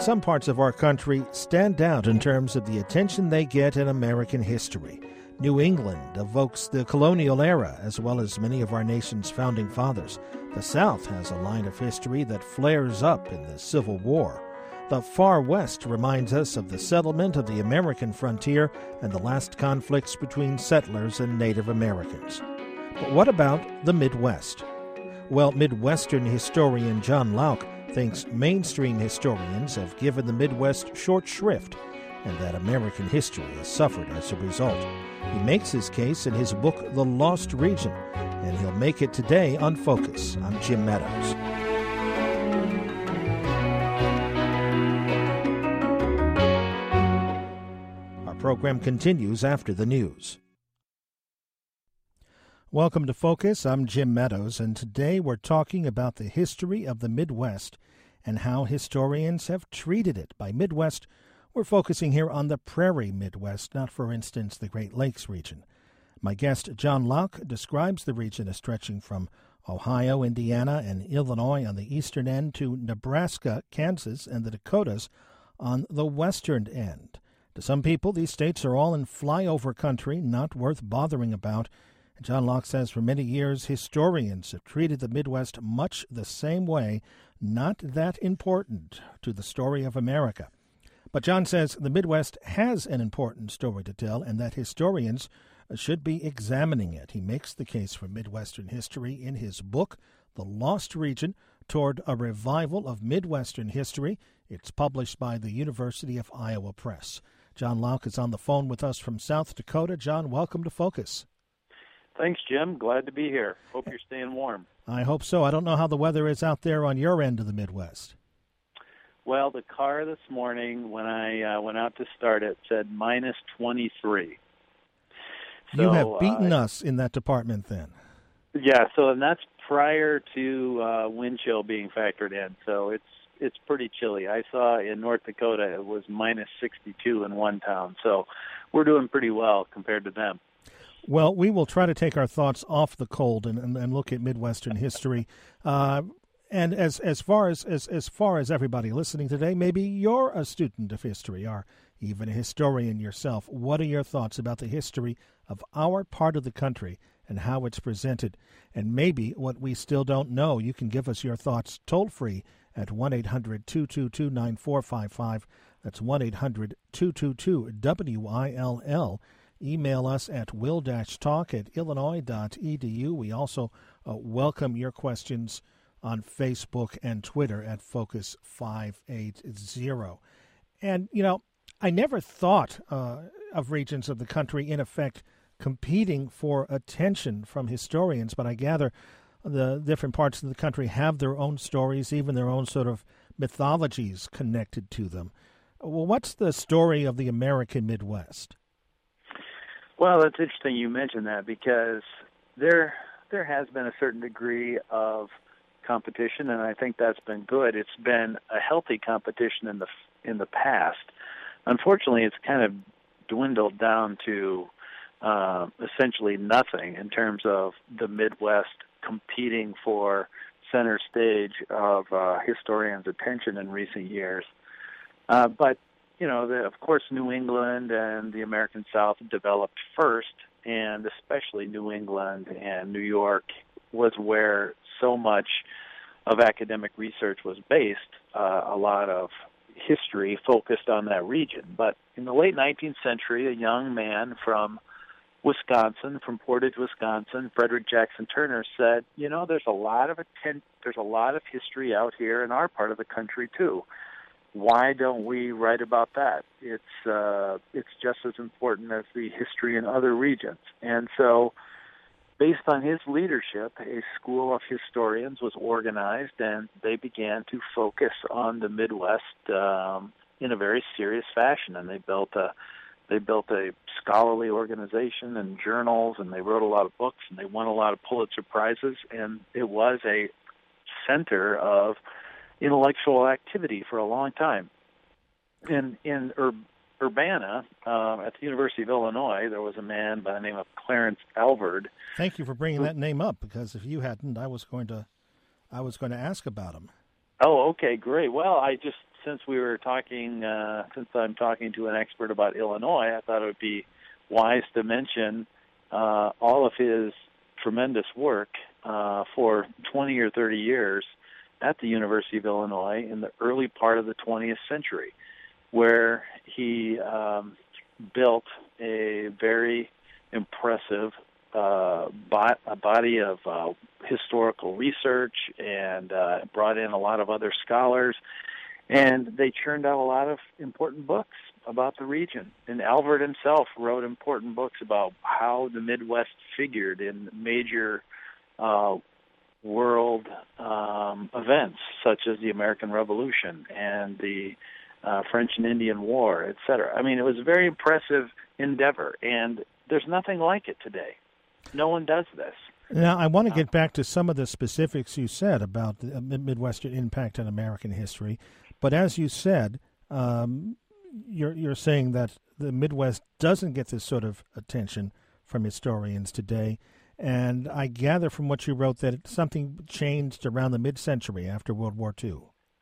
Some parts of our country stand out in terms of the attention they get in American history. New England evokes the colonial era, as well as many of our nation's founding fathers. The South has a line of history that flares up in the Civil War. The Far West reminds us of the settlement of the American frontier and the last conflicts between settlers and Native Americans. But what about the Midwest? Well, Midwestern historian John Lauck thinks mainstream historians have given the Midwest short shrift and that American history has suffered as a result. He makes his case in his book, The Lost Region, and he'll make it today on Focus. I'm Jim Meadows. Our program continues after the news. Welcome to Focus. I'm Jim Meadows, and today we're talking about the history of the Midwest and how historians have treated it. By Midwest, we're focusing here on the Prairie Midwest, not, for instance, the Great Lakes region. My guest, John Lauck, describes the region as stretching from Ohio, Indiana, and Illinois on the eastern end to Nebraska, Kansas, and the Dakotas on the western end. To some people, these states are all in flyover country, not worth bothering about. John Lauck says for many years, historians have treated the Midwest much the same way, not that important to the story of America. But John says the Midwest has an important story to tell and that historians should be examining it. He makes the case for Midwestern history in his book, The Lost Region, Toward a Revival of Midwestern History. It's published by the University of Iowa Press. John Lauck is on the phone with us from South Dakota. John, welcome to Focus. Thanks, Jim. Glad to be here. Hope you're staying warm. I hope so. I don't know how the weather is out there on your end of the Midwest. Well, the car this morning, when I went out to start it, said minus 23. You have beaten us in that department then. Yeah, and that's prior to wind chill being factored in. So it's pretty chilly. I saw in North Dakota it was minus 62 in one town. So we're doing pretty well compared to them. Well, we will try to take our thoughts off the cold and look at Midwestern history. And as far as everybody listening today, maybe you're a student of history or even a historian yourself. What are your thoughts about the history of our part of the country and how it's presented? And maybe what we still don't know, you can give us your thoughts toll-free at 1-800-222-9455. That's 1-800-222-WILL. Email us at will-talk@illinois.edu. We also welcome your questions on Facebook and Twitter at Focus 580. And, I never thought of regions of the country, in effect, competing for attention from historians, but I gather the different parts of the country have their own stories, even their own sort of mythologies connected to them. Well, what's the story of the American Midwest? Well, it's interesting you mentioned that because there has been a certain degree of competition, and I think that's been good. It's been a healthy competition in the past. Unfortunately, it's kind of dwindled down to essentially nothing in terms of the Midwest competing for center stage of historians' attention in recent years. But of course, New England and the American South developed first, and especially New England and New York was where so much of academic research was based. A lot of history focused on that region. But in the late 19th century, a young man from Wisconsin, from Portage, Wisconsin, Frederick Jackson Turner, said, there's a lot of history out here in our part of the country too. Why don't we write about that? It's just as important as the history in other regions. And so, based on his leadership, a school of historians was organized, and they began to focus on the Midwest in a very serious fashion. And they built a scholarly organization and journals, and they wrote a lot of books, and they won a lot of Pulitzer Prizes, and it was a center of intellectual activity for a long time. In Urbana, at the University of Illinois, there was a man by the name of Clarence Alvord. Thank you for bringing that name up, because if you hadn't, I was going to ask about him. Oh, okay, great. Well, I just since I'm talking to an expert about Illinois, I thought it would be wise to mention all of his tremendous work for 20 or 30 years at the University of Illinois in the early part of the 20th century, where he built a very impressive body of historical research and brought in a lot of other scholars, and they churned out a lot of important books about the region. And Alvord himself wrote important books about how the Midwest figured in major world events, such as the American Revolution and the French and Indian War, etc. I mean, it was a very impressive endeavor, and there's nothing like it today. No one does this. Now, I want to get back to some of the specifics you said about the Midwestern impact on American history. But as you said, you're saying that the Midwest doesn't get this sort of attention from historians today. And I gather from what you wrote that something changed around the mid-century after World War II.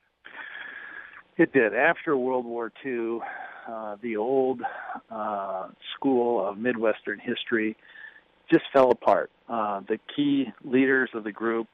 It did. After World War II, the old school of Midwestern history just fell apart. The key leaders of the group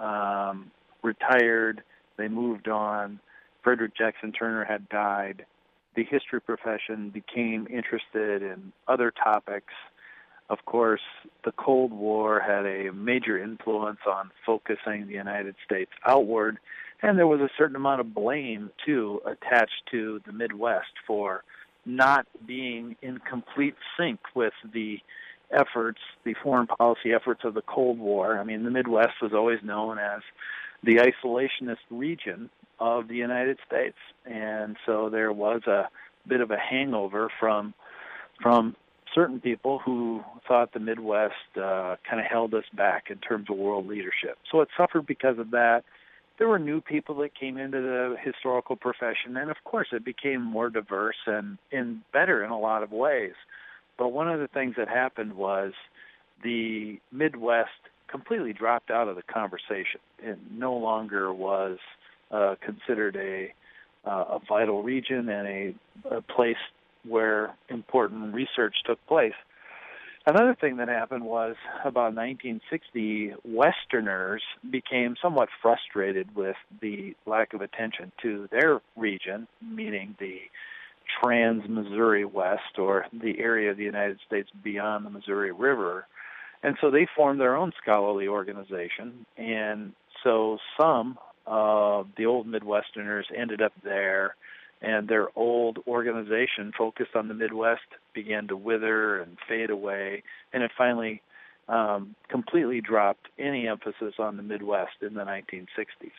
retired. They moved on. Frederick Jackson Turner had died. The history profession became interested in other topics. Of course, the Cold War had a major influence on focusing the United States outward, and there was a certain amount of blame, too, attached to the Midwest for not being in complete sync with the foreign policy efforts of the Cold War. I mean, the Midwest was always known as the isolationist region of the United States, and so there was a bit of a hangover from certain people who thought the Midwest kind of held us back in terms of world leadership. So it suffered because of that. There were new people that came into the historical profession, and of course it became more diverse and better in a lot of ways. But one of the things that happened was the Midwest completely dropped out of the conversation. It no longer was considered a vital region and a place where important research took place. Another thing that happened was about 1960, Westerners became somewhat frustrated with the lack of attention to their region, meaning the trans-Missouri West, or the area of the United States beyond the Missouri River. And so they formed their own scholarly organization, and so some of the old Midwesterners ended up there, and their old organization focused on the Midwest began to wither and fade away, and it finally completely dropped any emphasis on the Midwest in the 1960s.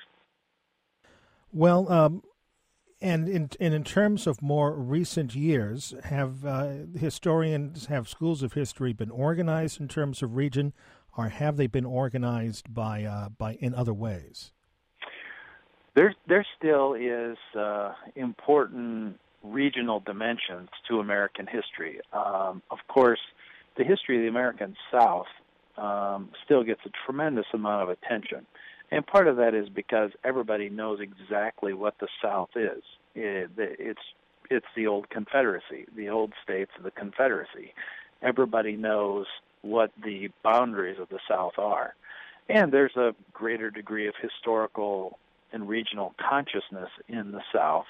Well, and in terms of more recent years, have schools of history been organized in terms of region, or have they been organized by in other ways? There still is important regional dimensions to American history. Of course, the history of the American South still gets a tremendous amount of attention. And part of that is because everybody knows exactly what the South is. It's the old Confederacy, the old states of the Confederacy. Everybody knows what the boundaries of the South are. And there's a greater degree of historical and regional consciousness in the South,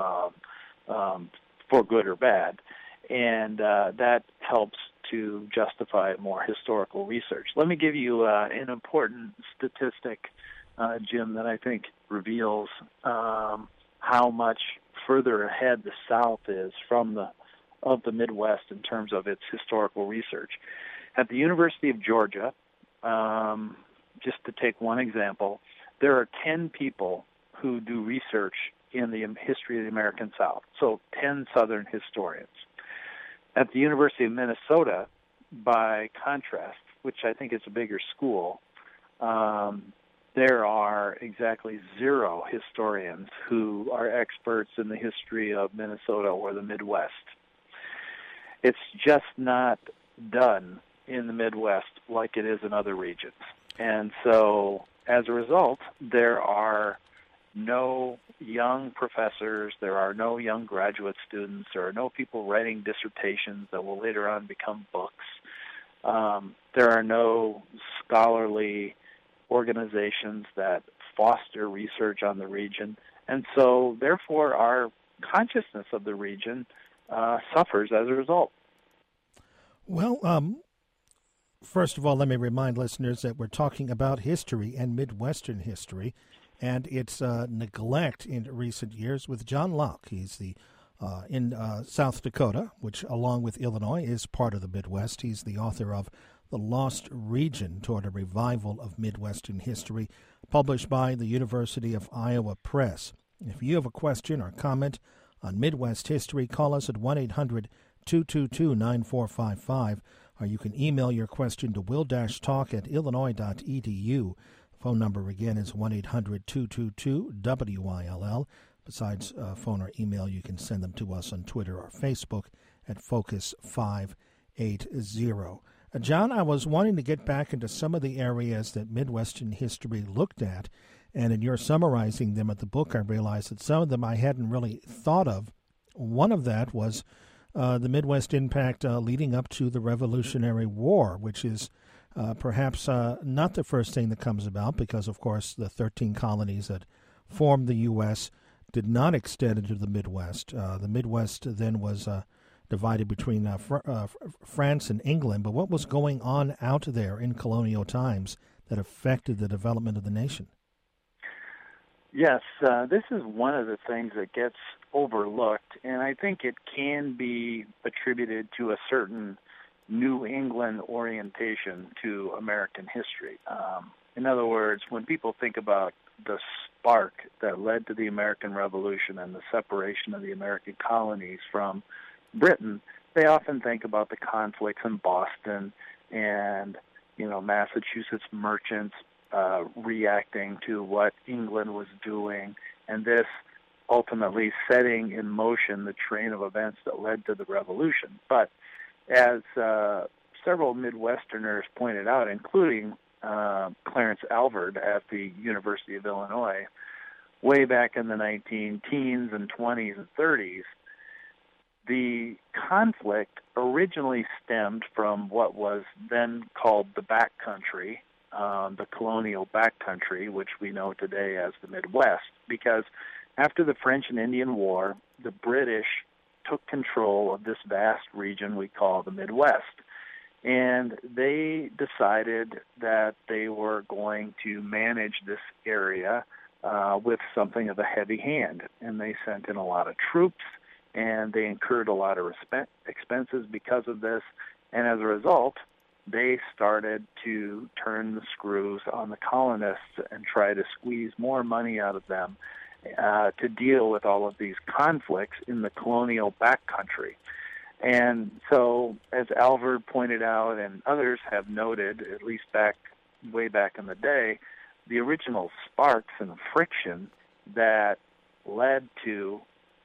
for good or bad. And that helps to justify more historical research. Let me give you an important statistic, Jim, that I think reveals how much further ahead the South is of the Midwest in terms of its historical research. At the University of Georgia, just to take one example, there are 10 people who do research in the history of the American South, so 10 Southern historians. At the University of Minnesota, by contrast, which I think is a bigger school, there are exactly 0 historians who are experts in the history of Minnesota or the Midwest. It's just not done in the Midwest like it is in other regions. And so, as a result, there are no young professors, there are no young graduate students, there are no people writing dissertations that will later on become books. There are no scholarly organizations that foster research on the region. And so, therefore, our consciousness of the region suffers as a result. Well, first of all, let me remind listeners that we're talking about history and Midwestern history and its neglect in recent years with John Locke. He's in South Dakota, which, along with Illinois, is part of the Midwest. He's the author of The Lost Region Toward a Revival of Midwestern History, published by the University of Iowa Press. If you have a question or comment on Midwest history, call us at 1-800-222-9455, or you can email your question to will-talk@illinois.edu. The phone number again is 1-800-222-WILL. Besides phone or email, you can send them to us on Twitter or Facebook at Focus580. John, I was wanting to get back into some of the areas that Midwestern history looked at, and in your summarizing them at the book, I realized that some of them I hadn't really thought of. One of that was the Midwest impact leading up to the Revolutionary War, which is perhaps not the first thing that comes about because, of course, the 13 colonies that formed the U.S. did not extend into the Midwest. The Midwest then was divided between France and England. But what was going on out there in colonial times that affected the development of the nation? Yes, this is one of the things that gets overlooked, and I think it can be attributed to a certain New England orientation to American history. In other words, when people think about the spark that led to the American Revolution and the separation of the American colonies from Britain, they often think about the conflicts in Boston and, Massachusetts merchants reacting to what England was doing, and this ultimately setting in motion the train of events that led to the Revolution. But as several Midwesterners pointed out, including Clarence Alvord at the University of Illinois, way back in the 19-teens and 20s and 30s, the conflict originally stemmed from what was then called the backcountry, the colonial backcountry, which we know today as the Midwest, because after the French and Indian War, the British took control of this vast region we call the Midwest. And they decided that they were going to manage this area with something of a heavy hand. And they sent in a lot of troops, and they incurred a lot of expenses because of this. And as a result, they started to turn the screws on the colonists and try to squeeze more money out of them to deal with all of these conflicts in the colonial backcountry. And so, as Alvord pointed out and others have noted, at least way back in the day, the original sparks and friction that led to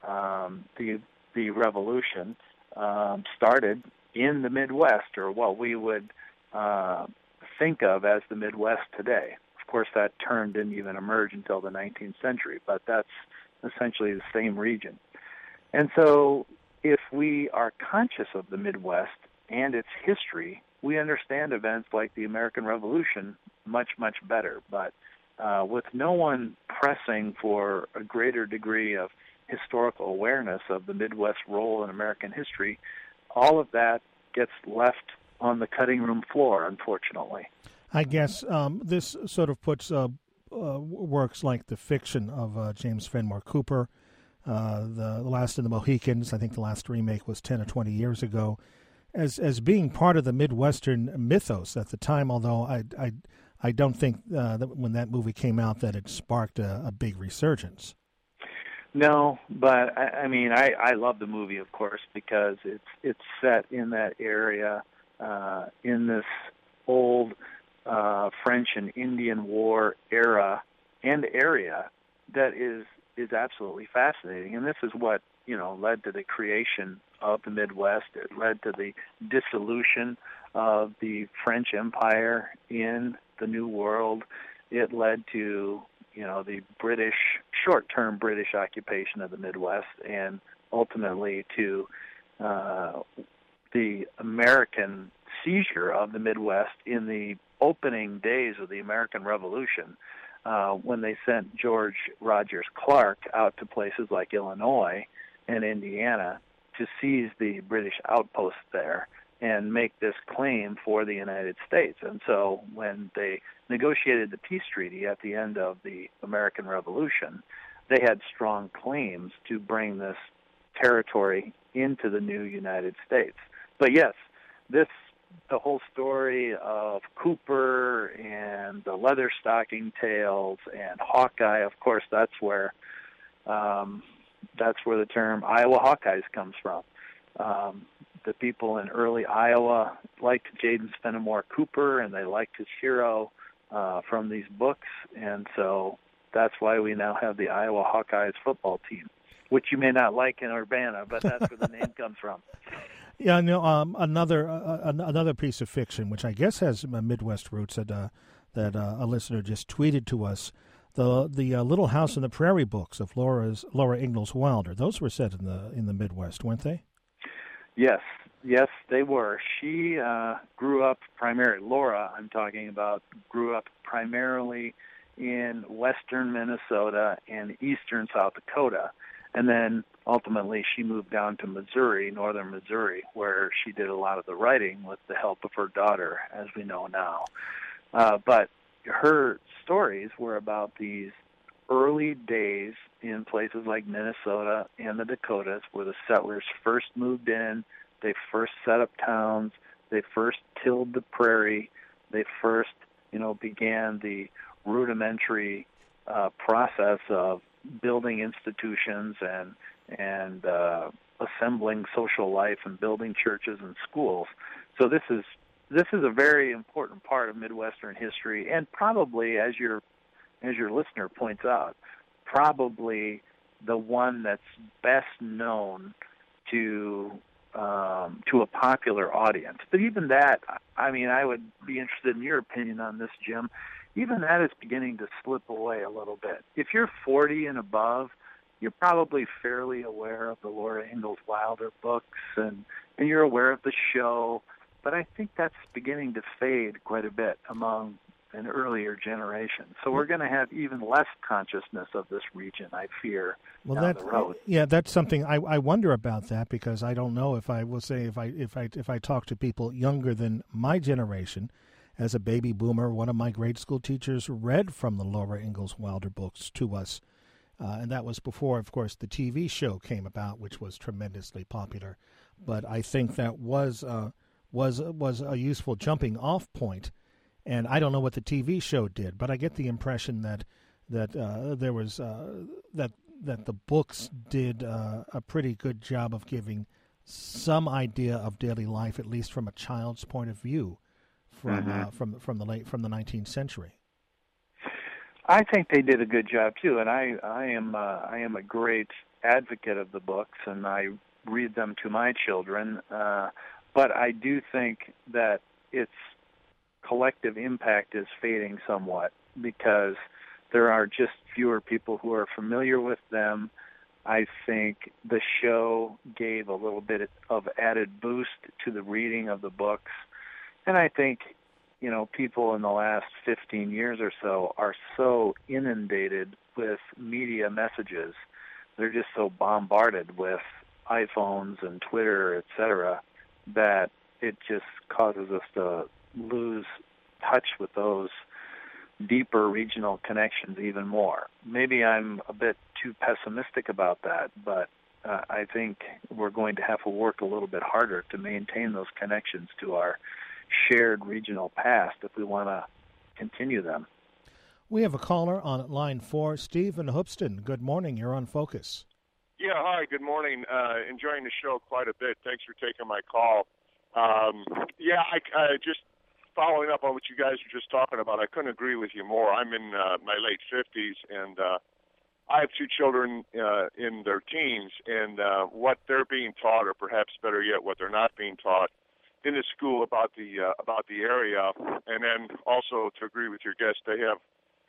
the revolution started in the Midwest, or what we would think of as the Midwest today. Of course, that term didn't even emerge until the 19th century, but that's essentially the same region. And so, if we are conscious of the Midwest and its history, we understand events like the American Revolution much, much better. But with no one pressing for a greater degree of historical awareness of the Midwest role in American history, all of that gets left on the cutting room floor, unfortunately. I guess this sort of puts works like the fiction of James Fenimore Cooper, the Last of the Mohicans. I think the last remake was 10 or 20 years ago, as being part of the Midwestern mythos at the time, although I don't think that when that movie came out that it sparked a big resurgence. No, but I love the movie, of course, because it's set in that area, in this old French and Indian War era and area that is absolutely fascinating. And this is what, led to the creation of the Midwest. It led to the dissolution of the French Empire in the New World. It led to the British, short-term British occupation of the Midwest, and ultimately to the American seizure of the Midwest in the opening days of the American Revolution, when they sent George Rogers Clark out to places like Illinois and Indiana to seize the British outposts there and make this claim for the United States. And so when they negotiated the peace treaty at the end of the American Revolution, they had strong claims to bring this territory into the new United States. But yes, the whole story of Cooper and the Leatherstocking Tales and Hawkeye, of course, that's where the term Iowa Hawkeyes comes from. The people in early Iowa liked Jaden Fenimore Cooper, and they liked his hero from these books, and so that's why we now have the Iowa Hawkeyes football team, which you may not like in Urbana, but that's where the name comes from. Yeah, another piece of fiction, which I guess has Midwest roots, that a listener just tweeted to us, the Little House on the Prairie books of Laura Ingalls Wilder. Those were set in the Midwest, weren't they? Yes, they were. She grew up Laura, I'm talking about, grew up primarily in western Minnesota and eastern South Dakota. And then ultimately she moved down to Missouri, northern Missouri, where she did a lot of the writing with the help of her daughter, as we know now. But her stories were about these early days in places like Minnesota and the Dakotas where the settlers first moved in, they first set up towns, they first tilled the prairie, they first, began the rudimentary process of building institutions and assembling social life and building churches and schools. So this is a very important part of Midwestern history, and probably, as your listener points out, probably the one that's best known to a popular audience. But even that, I would be interested in your opinion on this, Jim. Even that is beginning to slip away a little bit. If you're 40 and above, you're probably fairly aware of the Laura Ingalls Wilder books, and you're aware of the show. But I think that's beginning to fade quite a bit among an earlier generation. So we're going to have even less consciousness of this region, I fear, down the road. Yeah, that's something I wonder about that, because I don't know if I will say if I talk to people younger than my generation. As a baby boomer, one of my grade school teachers read from the Laura Ingalls Wilder books to us, and that was before, of course, the TV show came about, which was tremendously popular. But I think that was a useful jumping off point. And I don't know what the TV show did, but I get the impression that there was that the books did a pretty good job of giving some idea of daily life, at least from a child's point of view, from the 19th century. I think they did a good job too, and I am a great advocate of the books, and I read them to my children. But I do think that its collective impact is fading somewhat because there are just fewer people who are familiar with them. I think the show gave a little bit of added boost to the reading of the books. And I think, people in the last 15 years or so are so inundated with media messages. They're just so bombarded with iPhones and Twitter, et cetera, that it just causes us to lose touch with those deeper regional connections even more. Maybe I'm a bit too pessimistic about that, but I think we're going to have to work a little bit harder to maintain those connections to our shared regional past if we want to continue them. We have a caller on line 4, Steve in Hoopeston. Good morning. You're on Focus. Yeah, hi. Good morning. Enjoying the show quite a bit. Thanks for taking my call. I just following up on what you guys were just talking about, I couldn't agree with you more. I'm in my late 50s, and I have 2 children in their teens, and what they're being taught, or perhaps better yet, what they're not being taught in the school about the area, and then also to agree with your guest, they have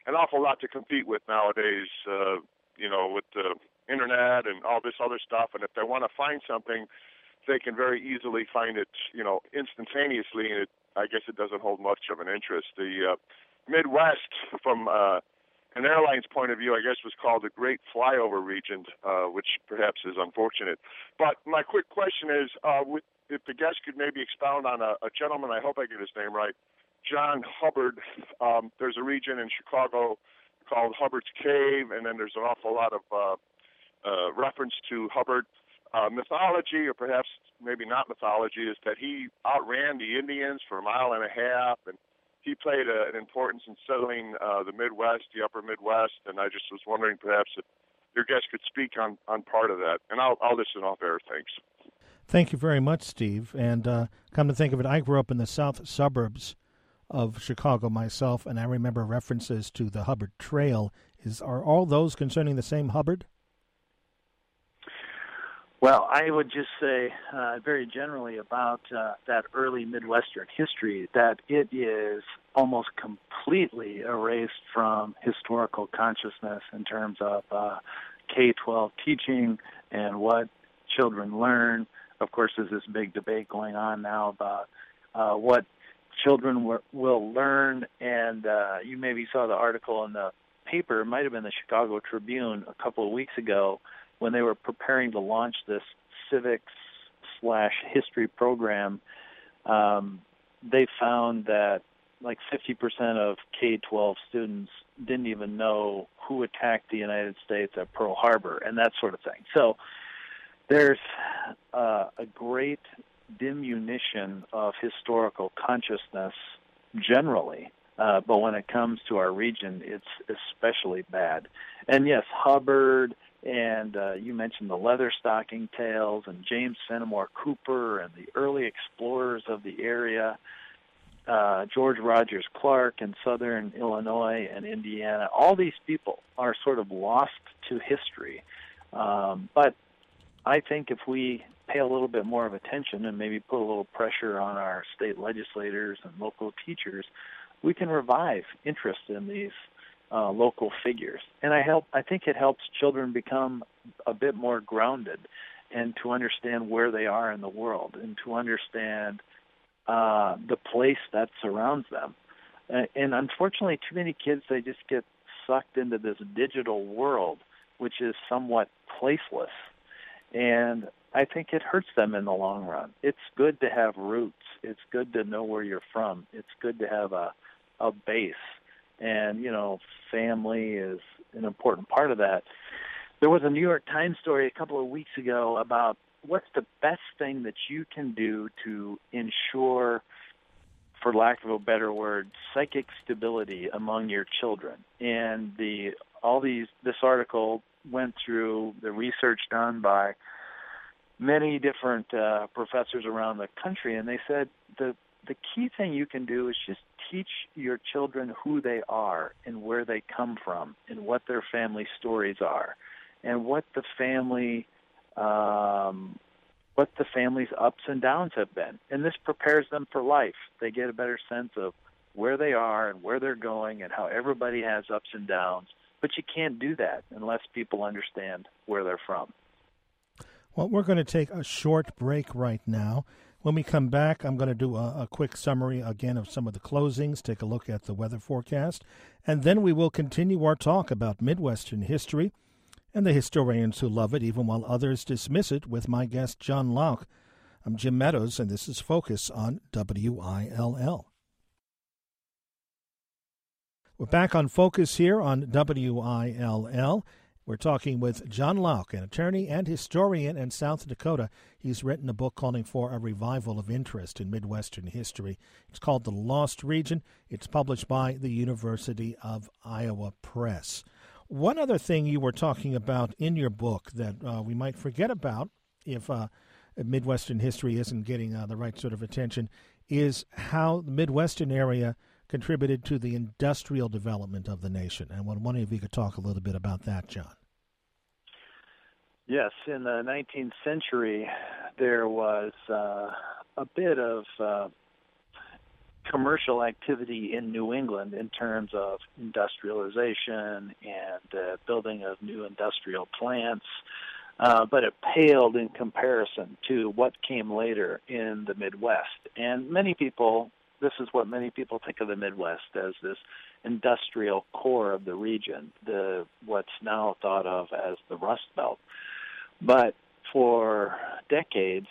an awful lot to compete with nowadays, with the internet and all this other stuff. And if they want to find something, they can very easily find it, instantaneously, and I guess it doesn't hold much of an interest. The Midwest, from an airline's point of view, I guess was called the Great Flyover Region, which perhaps is unfortunate. But my quick question is, if the guest could maybe expound on a gentleman, I hope I get his name right, John Hubbard. There's a region in Chicago called Hubbard's Cave, and then there's an awful lot of reference to Hubbard. Mythology, or perhaps maybe not mythology, is that he outran the Indians for a mile and a half, and he played an importance in settling the Midwest, the upper Midwest, and I just was wondering perhaps if your guest could speak on part of that. And I'll listen off air. Thanks. Thank you very much, Steve. And come to think of it, I grew up in the south suburbs of Chicago myself, and I remember references to the Hubbard Trail. Are all those concerning the same Hubbard? Well, I would just say very generally about that early Midwestern history that it is almost completely erased from historical consciousness in terms of K-12 teaching and what children learn. Of course, there's this big debate going on now about what children will learn, and you maybe saw the article in the paper, it might have been the Chicago Tribune a couple of weeks ago, when they were preparing to launch this civics/history program. They found that like 50% of K-12 students didn't even know who attacked the United States at Pearl Harbor and that sort of thing. So there's a great diminution of historical consciousness generally, but when it comes to our region, it's especially bad. And yes, Hubbard, and you mentioned the Leatherstocking Tales and James Fenimore Cooper and the early explorers of the area, George Rogers Clark in southern Illinois and Indiana. All these people are sort of lost to history. But I think if we pay a little bit more of attention and maybe put a little pressure on our state legislators and local teachers, we can revive interest in these local figures. And I think it helps children become a bit more grounded and to understand where they are in the world and to understand the place that surrounds them. And unfortunately, too many kids, they just get sucked into this digital world, which is somewhat placeless. And I think it hurts them in the long run. It's good to have roots. It's good to know where you're from. It's good to have a base. And, family is an important part of that. There was a New York Times story a couple of weeks ago about what's the best thing that you can do to ensure, for lack of a better word, psychic stability among your children. And this article went through the research done by many different professors around the country, and they said the key thing you can do is just teach your children who they are and where they come from and what their family stories are and what the family's ups and downs have been. And this prepares them for life. They get a better sense of where they are and where they're going and how everybody has ups and downs. But you can't do that unless people understand where they're from. Well, we're going to take a short break right now. When we come back, I'm going to do a quick summary again of some of the closings, take a look at the weather forecast, and then we will continue our talk about Midwestern history and the historians who love it, even while others dismiss it, with my guest, John Lauck. I'm Jim Meadows, and this is Focus on WILL. We're back on Focus here on WILL. We're talking with John Lauck, an attorney and historian in South Dakota. He's written a book calling for a revival of interest in Midwestern history. It's called The Lost Region. It's published by the University of Iowa Press. One other thing you were talking about in your book that we might forget about if Midwestern history isn't getting the right sort of attention is how the Midwestern area contributed to the industrial development of the nation. And one of you could talk a little bit about that, John. Yes, in the 19th century, there was a bit of commercial activity in New England in terms of industrialization and building of new industrial plants, but it paled in comparison to what came later in the Midwest. And this is what many people think of the Midwest as, this industrial core of the region, what's now thought of as the Rust Belt. But for decades,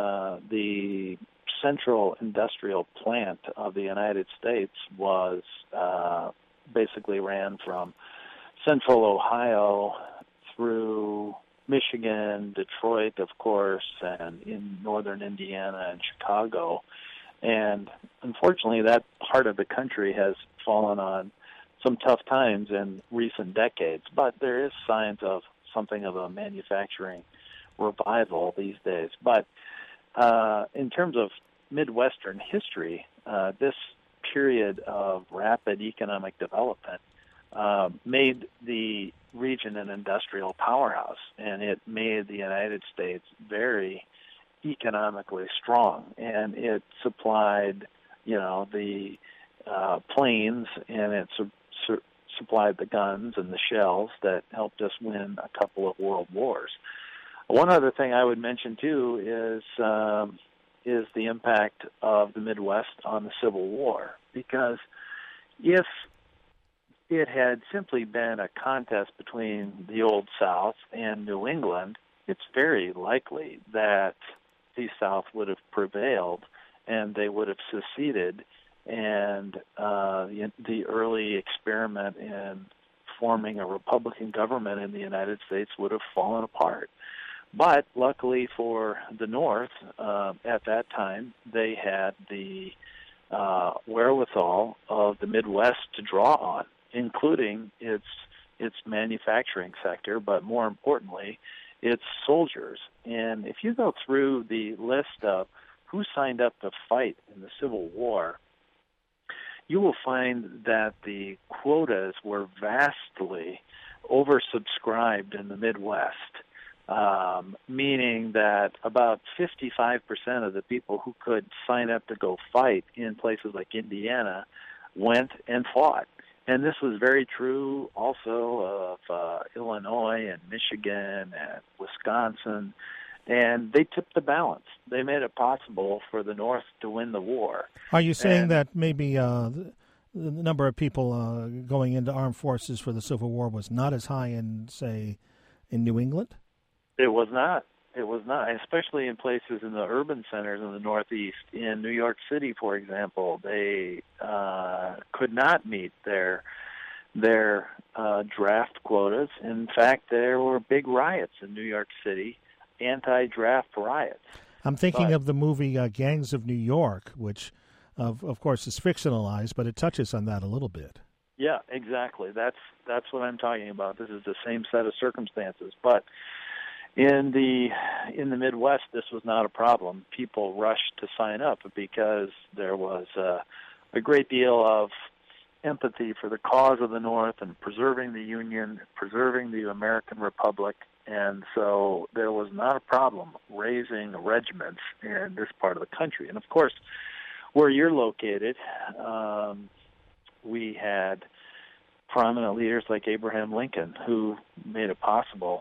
the central industrial plant of the United States was basically ran from central Ohio through Michigan, Detroit, of course, and in northern Indiana and Chicago. And unfortunately, that part of the country has fallen on some tough times in recent decades, but there is signs of something of a manufacturing revival these days. But in terms of Midwestern history, this period of rapid economic development made the region an industrial powerhouse, and it made the United States very economically strong, and it supplied, the planes, and it supplied the guns and the shells that helped us win a couple of world wars. One other thing I would mention too is the impact of the Midwest on the Civil War, because if it had simply been a contest between the Old South and New England, it's very likely that the South would have prevailed and they would have seceded, and the early experiment in forming a Republican government in the United States would have fallen apart. But luckily for the North, at that time, they had the wherewithal of the Midwest to draw on, including its manufacturing sector, but more importantly, its soldiers. And if you go through the list of who signed up to fight in the Civil War, you will find that the quotas were vastly oversubscribed in the Midwest, meaning that about 55% of the people who could sign up to go fight in places like Indiana went and fought. And this was very true also of Illinois and Michigan and Wisconsin. And they tipped the balance. They made it possible for the North to win the war. Are you saying that maybe the number of people going into armed forces for the Civil War was not as high in, say, in New England? It was not. It was not, especially in places in the urban centers in the Northeast. In New York City, for example, they could not meet their draft quotas. In fact, there were big riots in New York City, anti-draft riots. I'm thinking of the movie Gangs of New York, which, of course, is fictionalized, but it touches on that a little bit. Yeah, exactly. That's what I'm talking about. This is the same set of circumstances, but in the Midwest, this was not a problem. People rushed to sign up because there was a great deal of empathy for the cause of the North and preserving the Union, preserving the American Republic, and so there was not a problem raising regiments in this part of the country. And of course, where you're located, we had prominent leaders like Abraham Lincoln who made it possible,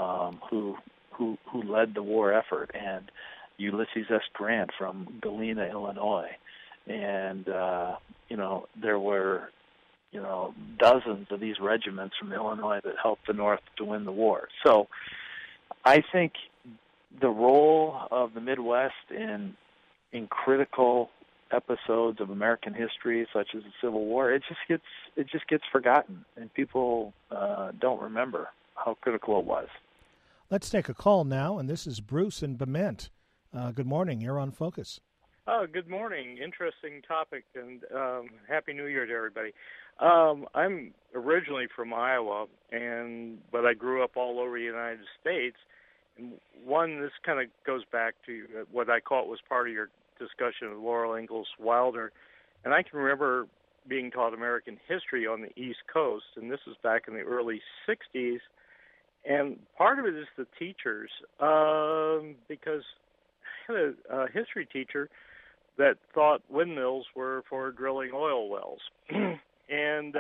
who led the war effort, and Ulysses S. Grant from Galena, Illinois, and there were dozens of these regiments from Illinois that helped the North to win the war. So I think the role of the Midwest in critical episodes of American history, such as the Civil War, it just gets forgotten, and people don't remember how critical it was. Let's take a call now, and this is Bruce in Bement. Good morning. You're on Focus. Oh, good morning. Interesting topic, and Happy New Year to everybody. I'm originally from Iowa, but I grew up all over the United States. And this kind of goes back to what I call it was part of your discussion of Laurel Ingalls Wilder. And I can remember being taught American history on the East Coast, and this was back in the early 60s. And part of it is the teachers, because I had a history teacher that thought windmills were for drilling oil wells. And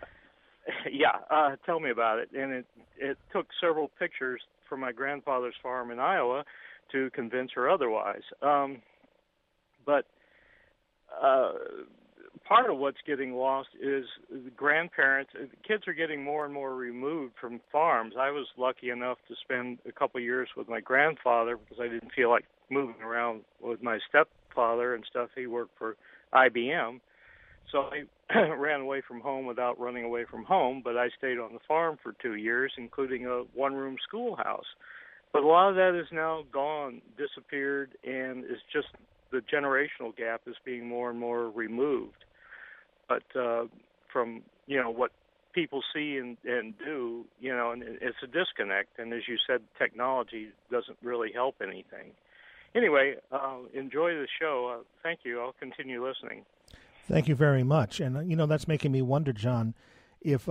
tell me about it. And it took several pictures from my grandfather's farm in Iowa to convince her otherwise. But part of what's getting lost is the grandparents. Kids are getting more and more removed from farms. I was lucky enough to spend a couple of years with my grandfather because I didn't feel like moving around with my stepfather and stuff. He worked for IBM. So I ran away from home without running away from home, but I stayed on the farm for 2 years, including a one-room schoolhouse. But a lot of that is now gone, disappeared, and it's just the generational gap is being more and more removed. But from, what people see and do, and it's a disconnect. And as you said, technology doesn't really help anything. Anyway, enjoy the show. Thank you. I'll continue listening. Thank you very much. And, that's making me wonder, John, if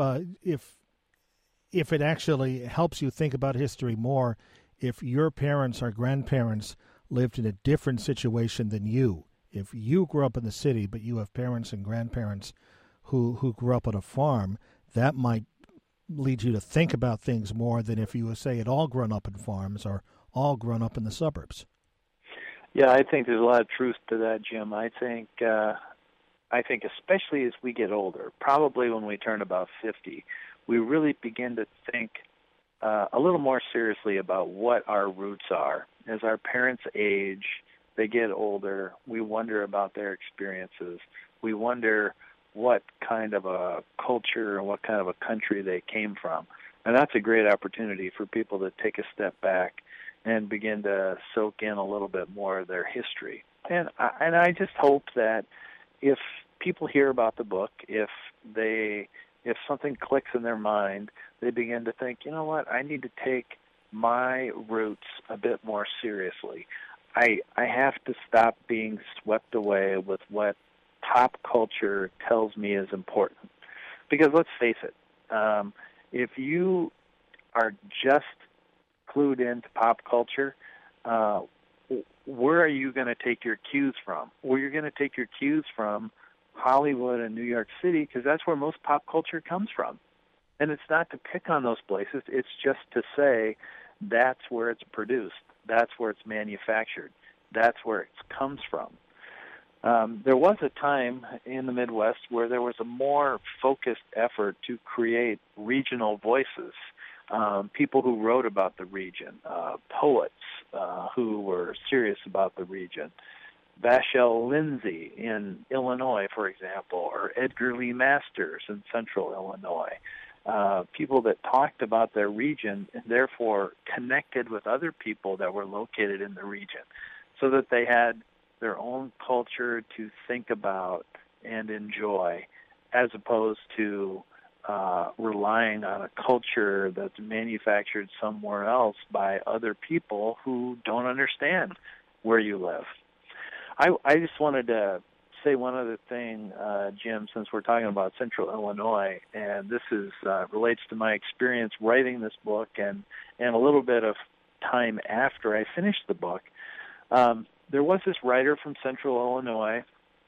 it actually helps you think about history more, if your parents or grandparents lived in a different situation than you. If you grew up in the city, but you have parents and grandparents who grew up on a farm, that might lead you to think about things more than if you, say, had all grown up in farms or all grown up in the suburbs. Yeah, I think there's a lot of truth to that, Jim. I think especially as we get older, probably when we turn about 50, we really begin to think a little more seriously about what our roots are. As our parents age, they get older, we wonder about their experiences. We wonder what kind of a culture and what kind of a country they came from. And that's a great opportunity for people to take a step back and begin to soak in a little bit more of their history. And I just hope that if people hear about the book, if something clicks in their mind, they begin to think, you know what, I need to take my roots a bit more seriously. I have to stop being swept away with what pop culture tells me is important. Because let's face it, if you are just clued into pop culture, where are you going to take your cues from? Well, you're going to take your cues from Hollywood and New York City because that's where most pop culture comes from. And it's not to pick on those places. It's just to say that's where it's produced. That's where it's manufactured. That's where it comes from. There was a time in the Midwest where there was a more focused effort to create regional voices, people who wrote about the region, poets who were serious about the region. Vachel Lindsay in Illinois, for example, or Edgar Lee Masters in central Illinois. People that talked about their region and therefore connected with other people that were located in the region so that they had their own culture to think about and enjoy as opposed to relying on a culture that's manufactured somewhere else by other people who don't understand where you live. I just wanted to say one other thing, Jim, since we're talking about Central Illinois, and this is relates to my experience writing this book and a little bit of time after I finished the book. There was this writer from Central Illinois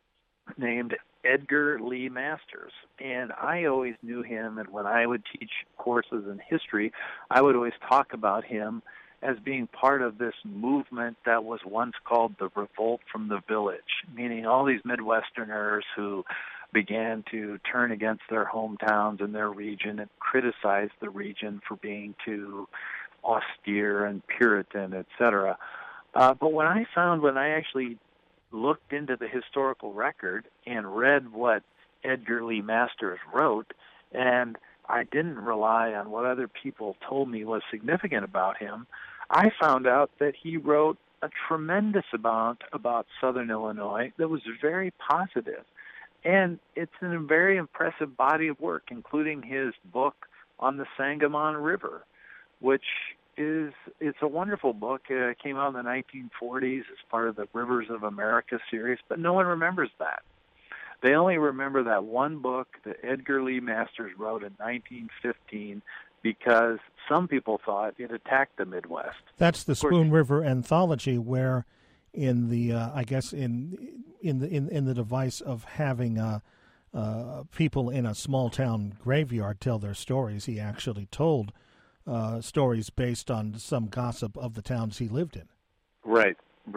named Edgar Lee Masters, and I always knew him, and when I would teach courses in history, I would always talk about him as being part of this movement that was once called the Revolt from the Village, meaning all these Midwesterners who began to turn against their hometowns and their region and criticize the region for being too austere and Puritan, etc. But when I actually looked into the historical record and read what Edgar Lee Masters wrote, and I didn't rely on what other people told me was significant about him, I found out that he wrote a tremendous amount about Southern Illinois that was very positive. And it's a very impressive body of work, including his book on the Sangamon River, which it's a wonderful book. It came out in the 1940s as part of the Rivers of America series, but no one remembers that. They only remember that one book that Edgar Lee Masters wrote in 1915 because some people thought it attacked the Midwest. That's the Spoon River Anthology, where in the I guess in the device of having people in a small town graveyard tell their stories. He actually told stories based on some gossip of the towns he lived in. Right.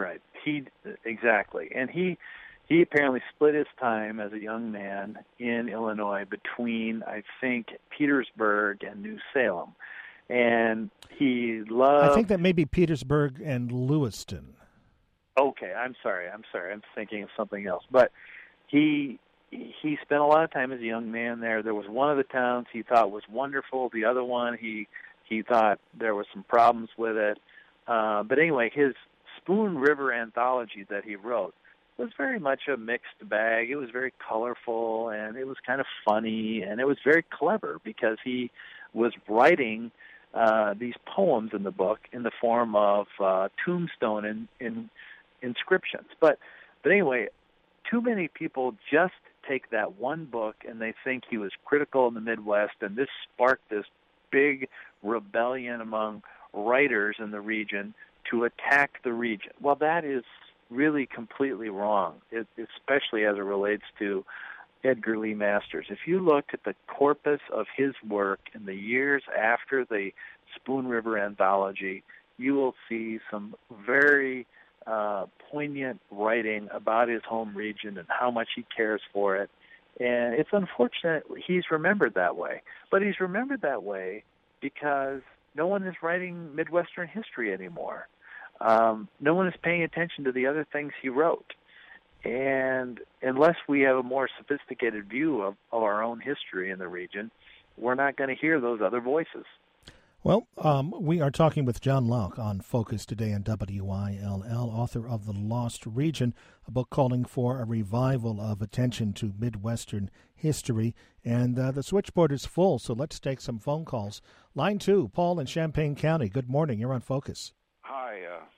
Exactly. And he apparently split his time as a young man in Illinois between, I think, Petersburg and New Salem. And he loved... I think that may be Petersburg and Lewiston. Okay, I'm sorry. I'm thinking of something else. But he spent a lot of time as a young man there. There was one of the towns he thought was wonderful. The other one, he thought there were some problems with it. But anyway, his Spoon River anthology that he wrote was very much a mixed bag. It was very colorful, and it was kind of funny, and it was very clever because he was writing these poems in the book in the form of tombstone in inscriptions. But anyway, too many people just take that one book and they think he was critical in the Midwest, and this sparked this big rebellion among writers in the region to attack the region. Well, that is really completely wrong, especially as it relates to Edgar Lee Masters. If you look at the corpus of his work in the years after the Spoon River anthology, you will see some very poignant writing about his home region and how much he cares for it. And it's unfortunate he's remembered that way. But he's remembered that way because no one is writing Midwestern history anymore. No one is paying attention to the other things he wrote. And unless we have a more sophisticated view of our own history in the region, we're not going to hear those other voices. Well, we are talking with John Locke on Focus today on WILL, author of The Lost Region, a book calling for a revival of attention to Midwestern history. And the switchboard is full, so let's take some phone calls. Line 2, Paul in Champaign County. Good morning. You're on Focus. Hi.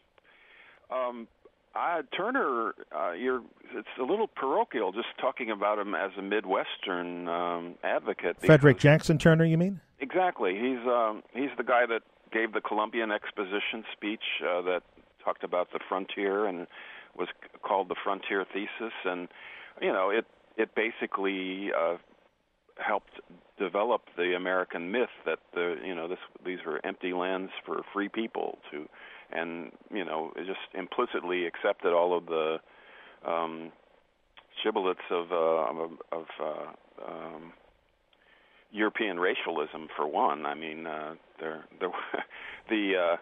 Turner, it's a little parochial just talking about him as a Midwestern advocate. Frederick Jackson Turner, you mean? Exactly. He's the guy that gave the Columbian Exposition speech that talked about the frontier and was called the Frontier Thesis, and it basically helped develop the American myth that these were empty lands for free people to. And it just implicitly accepted all of the shibboleths of European racialism. For one, I mean, the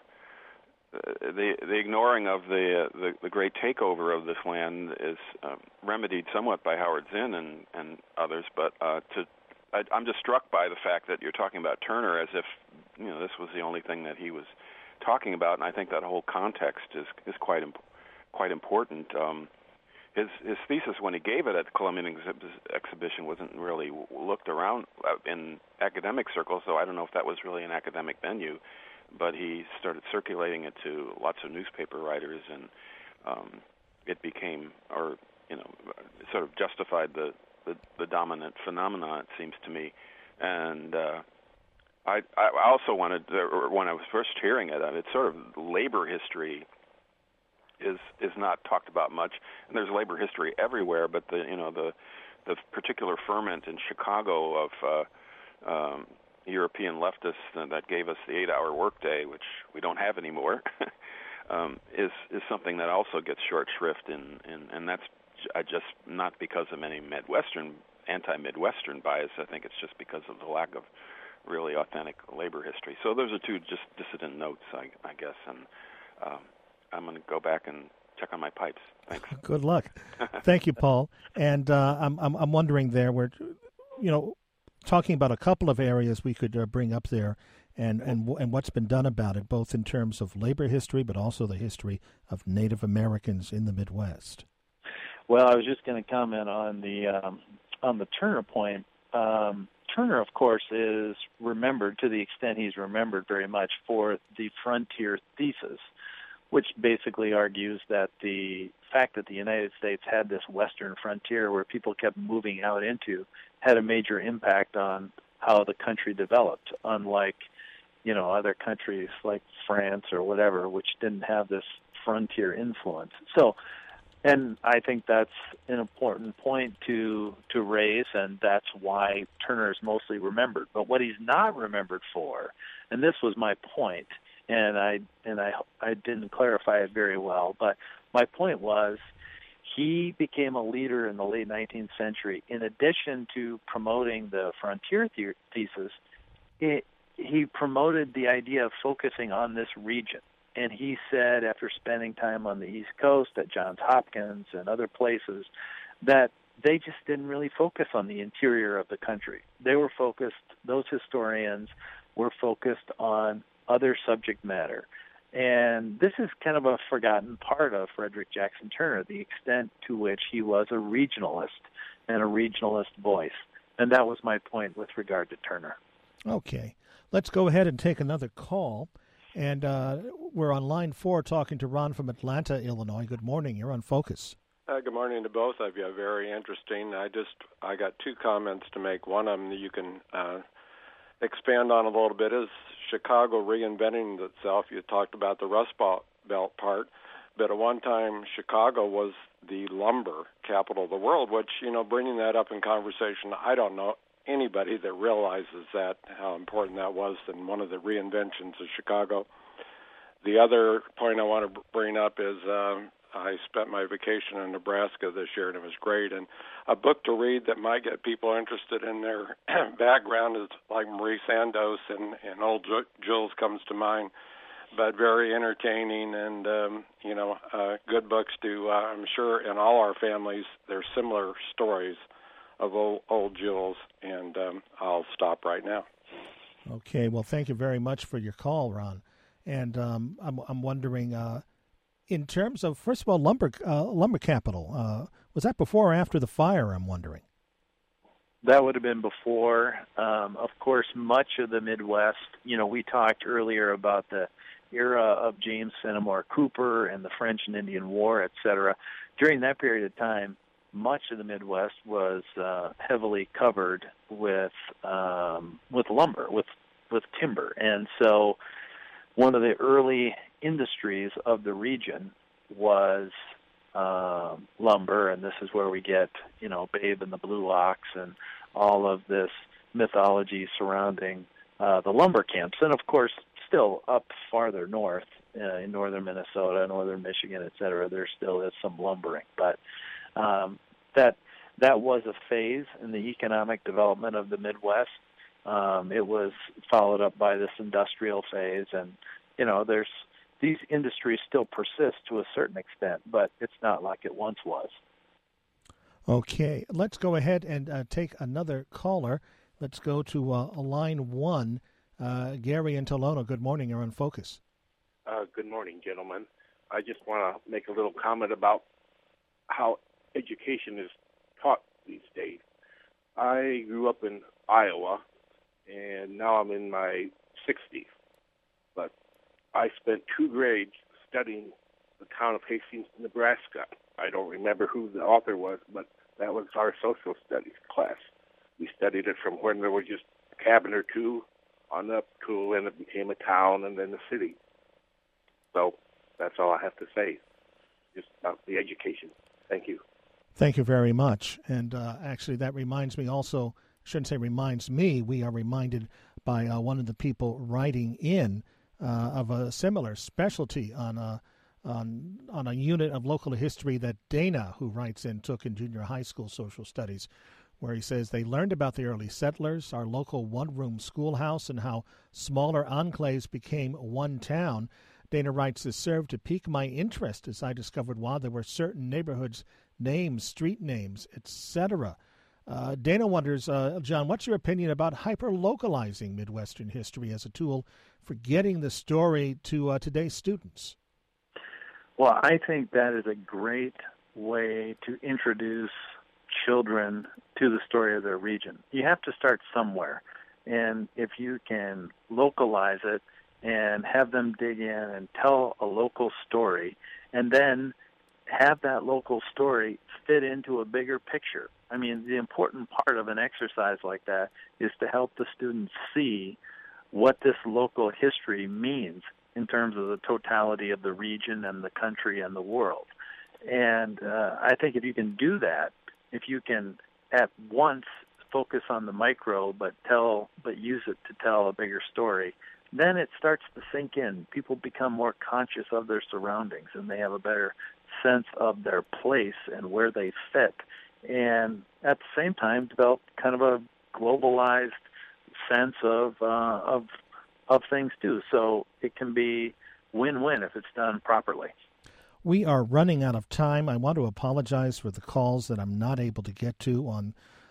ignoring of the great takeover of this land is remedied somewhat by Howard Zinn and others. But I'm just struck by the fact that you're talking about Turner as if this was the only thing that he was talking about, and I think that whole context is quite important. His thesis when he gave it at the Columbian Exhibition wasn't really looked around in academic circles, so I don't know if that was really an academic venue, but he started circulating it to lots of newspaper writers, and it became, sort of justified the dominant phenomenon, it seems to me. And I also wanted, when I was first hearing it, it's sort of labor history is not talked about much, and there's labor history everywhere. But the particular ferment in Chicago of European leftists that gave us the 8-hour workday, which we don't have anymore, is something that also gets short shrift and that's just not because of any anti-Midwestern bias. I think it's just because of the lack of really authentic labor history. So those are two just dissident notes, I guess, and I'm going to go back and check on my pipes. Thanks. Good luck. Thank you, Paul. And I'm wondering there, we're talking about a couple of areas we could bring up there, and what's been done about it, both in terms of labor history, but also the history of Native Americans in the Midwest. Well, I was just going to comment on the Turner point. Turner, of course, is remembered to the extent he's remembered very much for the Frontier Thesis, which basically argues that the fact that the United States had this western frontier where people kept moving out into had a major impact on how the country developed, unlike, other countries like France or whatever, which didn't have this frontier influence. So, and I think that's an important point to raise, and that's why Turner is mostly remembered. But what he's not remembered for, and this was my point, and I didn't clarify it very well, but my point was he became a leader in the late 19th century. In addition to promoting the frontier thesis, he promoted the idea of focusing on this region. And he said, after spending time on the East Coast at Johns Hopkins and other places, that they just didn't really focus on the interior of the country. They were focused, those historians were focused on other subject matter. And this is kind of a forgotten part of Frederick Jackson Turner, the extent to which he was a regionalist and a regionalist voice. And that was my point with regard to Turner. Okay. Let's go ahead and take another call. And we're on line 4 talking to Ron from Atlanta, Illinois. Good morning. You're on Focus. Good morning to both of you. Very interesting. I got 2 comments to make. One of them that you can expand on a little bit is Chicago reinventing itself. You talked about the Rust Belt part, but at one time Chicago was the lumber capital of the world, which, bringing that up in conversation, I don't know anybody that realizes that, how important that was in one of the reinventions of Chicago. The other point I want to bring up is I spent my vacation in Nebraska this year, and it was great. And a book to read that might get people interested in their background is like Marie Sandos, and Old Jules comes to mind, but very entertaining and, good books to, I'm sure in all our families, there's similar stories of old Jules, and I'll stop right now. Okay, well, thank you very much for your call, Ron. And I'm wondering, in terms of, first of all, lumber capital, was that before or after the fire, I'm wondering? That would have been before. Of course, much of the Midwest, we talked earlier about the era of James Fenimore Cooper and the French and Indian War, et cetera. During that period of time, much of the Midwest was heavily covered with lumber, with timber. And so one of the early industries of the region was lumber, and this is where we get, Babe and the Blue Ox and all of this mythology surrounding the lumber camps. And, of course, still up farther north in northern Minnesota, northern Michigan, et cetera, there still is some lumbering. But that was a phase in the economic development of the Midwest. It was followed up by this industrial phase, and these industries still persist to a certain extent, but it's not like it once was. Okay, let's go ahead and take another caller. Let's go to line 1. Gary in Tolono, good morning. You're on Focus. Good morning, gentlemen. I just want to make a little comment about how education is taught these days. I grew up in Iowa, and now I'm in my 60s. But I spent 2 grades studying the town of Hastings, Nebraska. I don't remember who the author was, but that was our social studies class. We studied it from when there was just a cabin or 2 on up to when it became a town and then a city. So that's all I have to say, just about the education. Thank you. Thank you very much. And actually, that reminds me also, shouldn't say reminds me, we are reminded by one of the people writing in of a similar specialty on a unit of local history that Dana, who writes in, took in junior high school social studies, where he says they learned about the early settlers, our local one-room schoolhouse, and how smaller enclaves became one town. Dana writes, this served to pique my interest as I discovered why there were certain neighborhoods, names, street names, etc. Dana wonders, John, what's your opinion about hyper-localizing Midwestern history as a tool for getting the story to today's students? Well, I think that is a great way to introduce children to the story of their region. You have to start somewhere. And if you can localize it and have them dig in and tell a local story, and then have that local story fit into a bigger picture. I mean, the important part of an exercise like that is to help the students see what this local history means in terms of the totality of the region and the country and the world. And I think if you can do that, if you can at once focus on the micro but use it to tell a bigger story, then it starts to sink in. People become more conscious of their surroundings, and they have a better sense of their place and where they fit. And at the same time, develop kind of a globalized sense of things too. So it can be win-win if it's done properly. We are running out of time. I want to apologize for the calls that I'm not able to get to on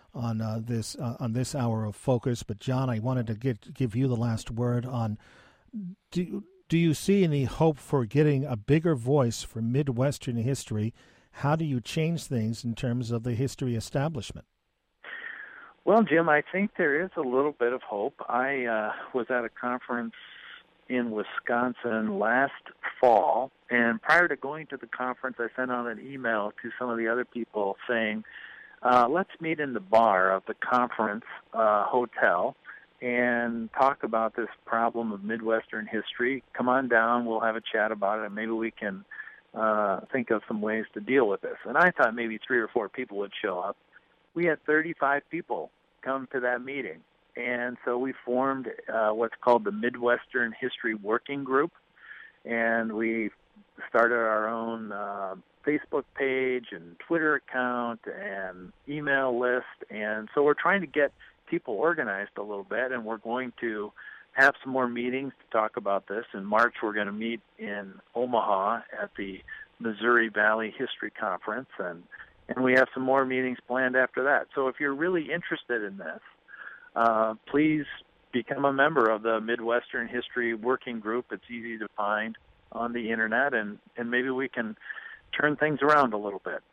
this hour of Focus. But John, I wanted to give you the last word on. Do you see any hope for getting a bigger voice for Midwestern history? How do you change things in terms of the history establishment? Well, Jim, I think there is a little bit of hope. I was at a conference in Wisconsin last fall, and prior to going to the conference, I sent out an email to some of the other people saying, let's meet in the bar of the conference hotel and talk about this problem of Midwestern history. Come on down, we'll have a chat about it, and maybe we can think of some ways to deal with this. And I thought maybe 3 or 4 people would show up. We had 35 people come to that meeting. And so we formed what's called the Midwestern History Working Group, and we started our own Facebook page and Twitter account and email list. And so we're trying to get people organized a little bit, and we're going to have some more meetings to talk about this. In March, we're going to meet in Omaha at the Missouri Valley History Conference, and we have some more meetings planned after that. So if you're really interested in this, please become a member of the Midwestern History Working Group. It's easy to find on the Internet, and maybe we can turn things around a little bit.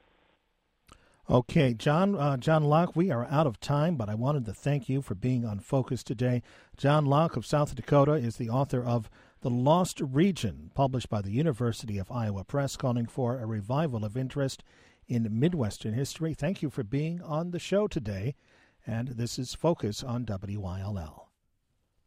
Okay, John Locke, we are out of time, but I wanted to thank you for being on Focus today. John Locke of South Dakota is the author of The Lost Region, published by the University of Iowa Press, calling for a revival of interest in Midwestern history. Thank you for being on the show today. And this is Focus on WILL.